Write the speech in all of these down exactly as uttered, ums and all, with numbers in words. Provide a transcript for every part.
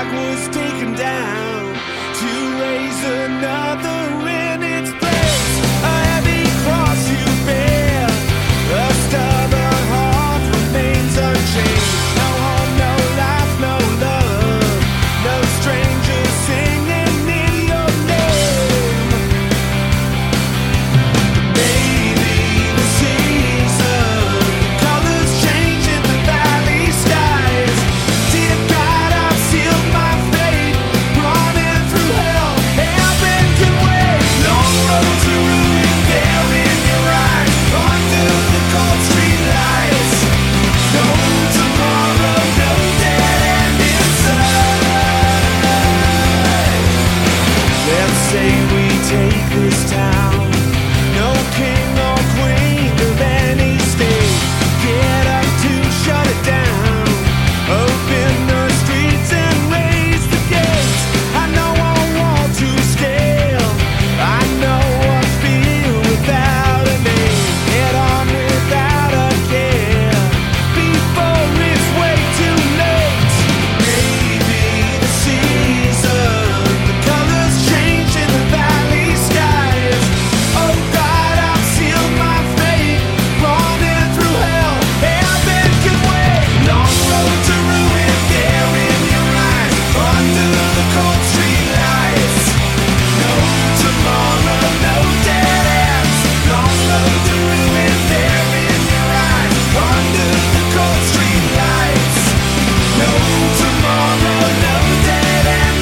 flag was taken down to raise another in its place. A heavy cross you bear, a stubborn heart remains unchanged. No home, no life, no love, no strangers singing in your name. Maybe the season, the colors change in the valley skies. Dear God, I've sealed my fate, running through hell. Heaven can wait. Long road to ruin there in your eyes, under the cold street lights. No tomorrow, no dead end inside. Let's say we take this town, no king or queen of any state. Get up to shut it down, open the streets and raise the gates. I know I want to scale, I know I feel without a name. Head on without a care, before it's way too late. Maybe the season, the colors change in the valley skies. Oh God, I've sealed my fate, running through hell. Heaven can wait. Long road to ruin there in your eyes, under the cold street lights. No tomorrow, no dead ends. Long road to ruin there in your eyes, under the cold street lights. No tomorrow, no dead end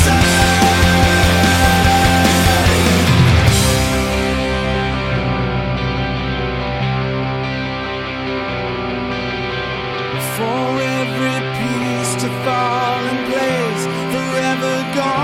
inside. For every piece to fall in place, forever gone.